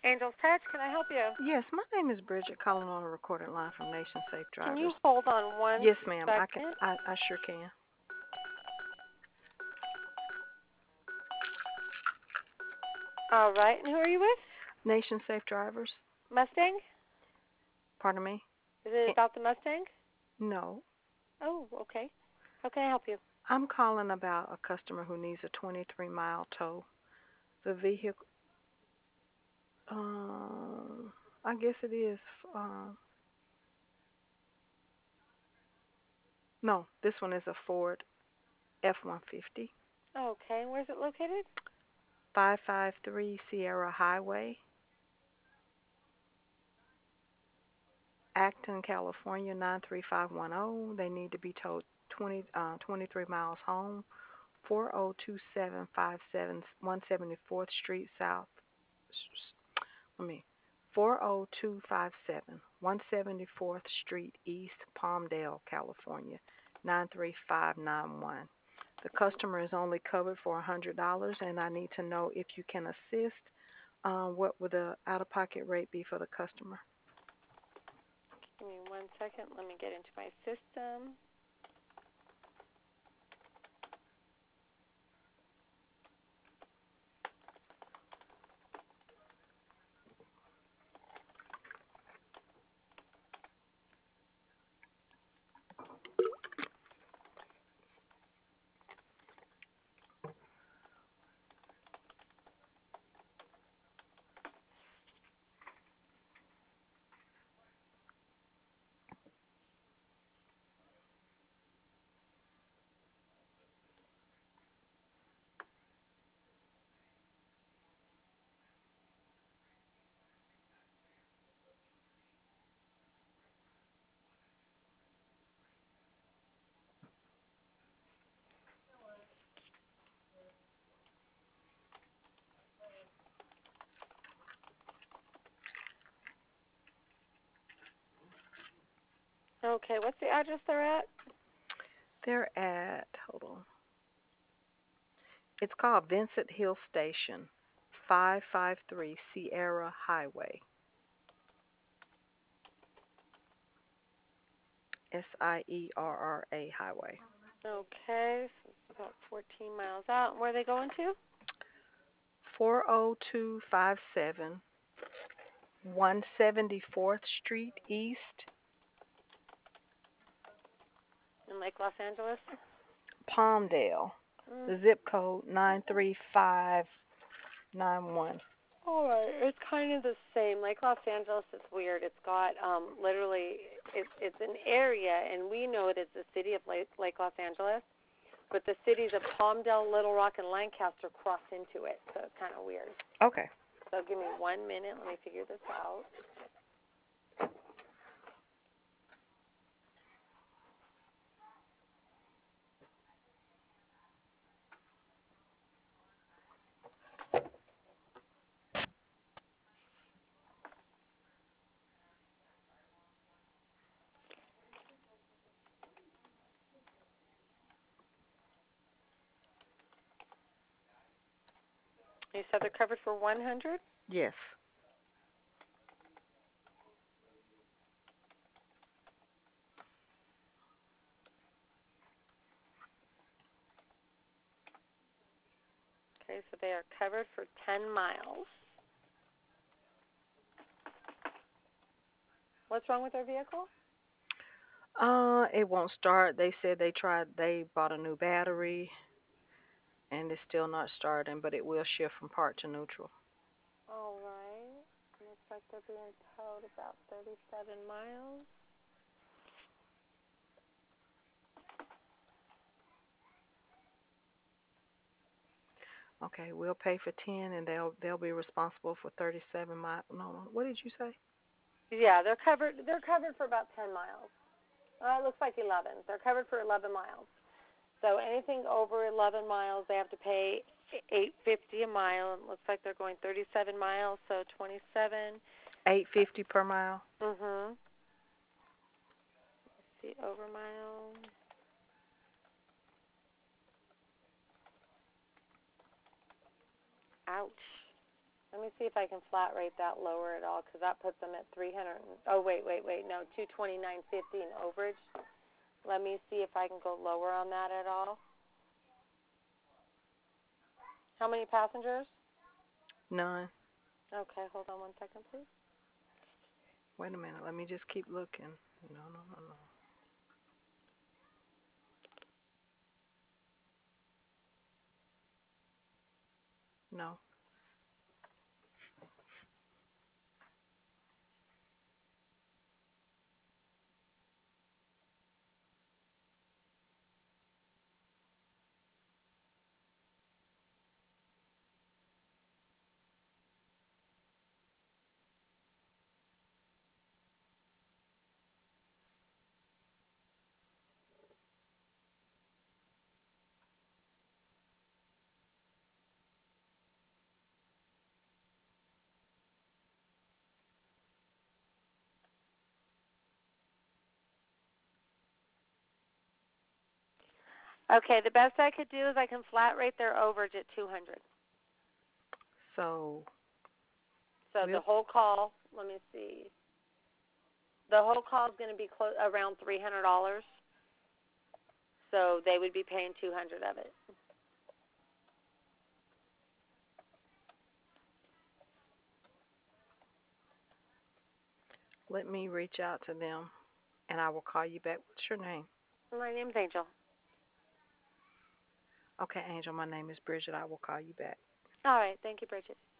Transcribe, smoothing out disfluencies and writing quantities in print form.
Angel's Patch, can I help you? Yes, my name is Bridget, calling on a recorded line from Nation Safe Can Drivers. you hold on one Yes, ma'am. I can. second? I sure can. All right, and who are you with? Nation Safe Drivers. Mustang? Pardon me. Is it Eh, about the Mustang? No, Oh, okay. How can I help you? I'm calling about a customer who needs a 23-mile tow. The vehicle. Um, I guess it is. Um, no, this one is a Ford F-150. Okay, where's it located? 553 Sierra Highway, Acton, California 93510. They need to be towed 23 miles home. 402757 174th Street South. Let me. 40257 174th Street East, Palmdale, California 93591. The customer is only covered for $100, and I need to know if you can assist. What would the out-of-pocket rate be for the customer? Give me 1 second. Let me get into my system. Okay, what's the address they're at? They're at, hold on. It's called Vincent Hill Station, 553 Sierra Highway, Sierra Highway. Okay, so it's about 14 miles out. Where are they going to? 40257 174th Street East, In Lake Los Angeles? Palmdale. Mm. The zip code 93591. All right, it's kind of the same. Lake Los Angeles is weird. It's got literally it's an area, and we know it as the city of Lake Los Angeles, but the cities of Palmdale, Little Rock, and Lancaster cross into it, so it's kind of weird. Okay. So give me 1 minute. Let me figure this out. You said they're covered for 100. Yes. Okay, so they are covered for 10 miles. What's wrong with their vehicle? It won't start. They said they bought a new battery and it's still not starting, but it will shift from part to neutral. All right. Looks like they're being towed about 37 miles. Okay, we'll pay for 10 and they'll be responsible for 37 miles. No, no. What did you say? Yeah, they're covered. They're covered for about 10 miles. It looks like 11. They're covered for 11 miles. So anything over 11 miles, they have to pay 8.50 a mile. It looks like they're going 37 miles, so 27. 850 per mile. Mhm. Let's see, over mile. Ouch. Let me see if I can flat rate that lower at all, because that puts them at 300. Oh, wait, no, 229.50 in overage. Let me see if I can go lower on that at all. How many passengers? None. Okay, hold on 1 second, please. Wait a minute. Let me just keep looking. No, no, no, no. No. Okay, the best I could do is I can flat rate their overage at 200. So The whole call, let me see. The whole call is going to be around $300. So they would be paying 200 of it. let me reach out to them, and I will call you back. What's your name? My name's Angel. Okay, Angel, my name is Bridget. I will call you back. All right, thank you, Bridget.